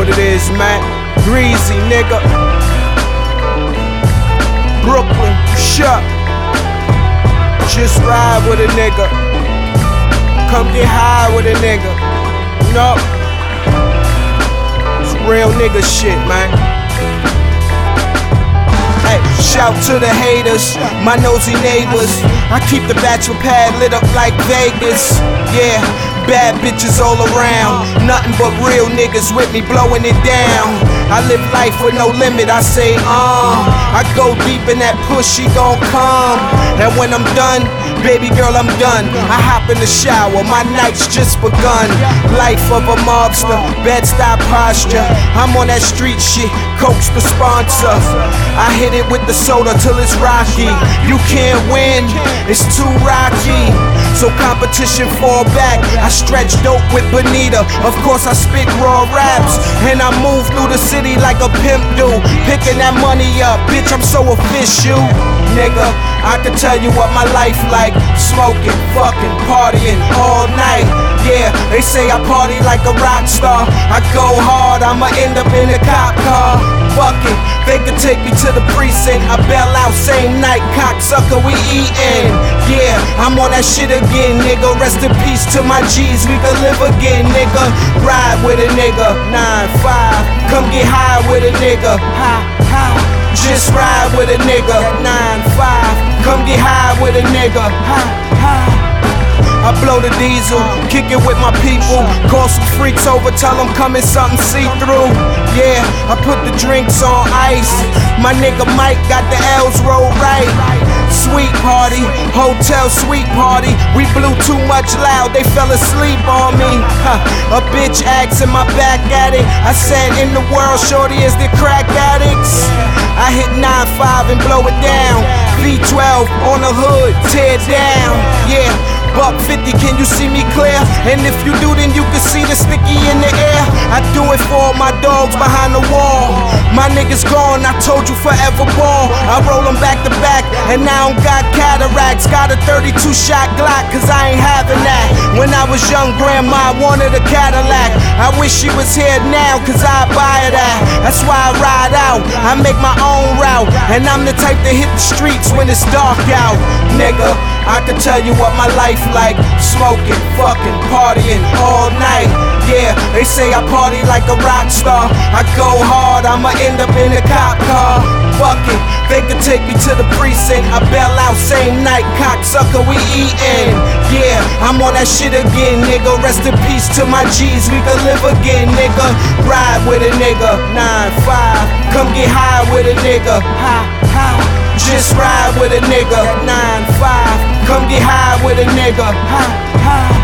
what it is, man. Greasy, nigga. Brooklyn, shut. Just ride with a nigga. Come get high with a nigga. No. It's real nigga shit, man. Hey, shout to the haters, my nosy neighbors. I keep the bachelor pad lit up like Vegas. Yeah, bad bitches all around. Nothing but real niggas with me blowing it down. I live life with no limit, I say, I go deep in that push, she gon' come. And when I'm done, baby girl, I'm done. I hop in the shower, my night's just begun. Life of a mobster, Bed-Stuy posture. I'm on that street shit, Coke's the sponsor. I hit it with the soda till it's rocky. You can't win, it's too rocky. So competition fall back. I stretch dope with Bonita. Of course I spit raw raps, and I move through the city like a pimp do. Picking that money up, bitch, I'm so official. Nigga, I can tell you what my life like. Smoking, fucking, partying all night. Yeah, they say I party like a rock star. I go hard, I'ma end up in a cop car. Fuck it, they could take me to the precinct. I bail out same night, cocksucker, we eatin'. Yeah, I'm on that shit again, nigga. Rest in peace to my G's, we can live again, nigga. Ride with a nigga, 9-5. Come get high with a nigga, ha, ha. Just ride with a nigga, 9-5. Come get high with a nigga, ha, ha. I blow the diesel, kick it with my people. Call some freaks over, tell them come in something see-through. Yeah, I put the drinks on ice. My nigga Mike got the L's rolled right. Sweet party, hotel sweet party. We blew too much loud, they fell asleep on me. A bitch asked in my back at it. I said in the world, shorty, is there crack addicts? I hit 9-5 and blow it down. V12 on the hood, tear down. Yeah. $150, can you see me clear? And if you do, then you can see the sticky in the air. I do it for all my dogs behind the wall. My niggas gone, I told you forever ball. I roll them back to back, and now I don't got cataracts. Got a 32 shot Glock, cause I ain't having that. When I was young, grandma wanted a Cadillac. I wish she was here now, cause I'd buy her that. That's why I ride out, I make my own route. And I'm the type to hit the streets when it's dark out. Nigga, I can tell you what my life like. Smoking, fucking, partying all night. Yeah, they say I party like a rock star. I go hard, I'ma end up in a cop car. Fuck it, they could take me to the precinct. I bail out same night, cocksucker, we eatin'. Yeah, I'm on that shit again, nigga. Rest in peace to my G's, we can live again, nigga. Ride with a nigga, 9-5. Come get high with a nigga, ha, ha. Just ride with a nigga, 9-5. Come get high with a nigga, ha, ha.